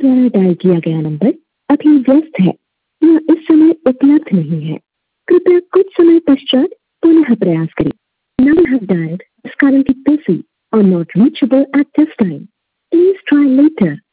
द्वारा डायल किया गया नंबर अभी व्यस्त है या इस समय उपलब्ध नहीं है। कृपया कुछ समय पश्चात पुनः प्रयास करें। Number you have dialed is currently busy or not reachable at this time. Please try later.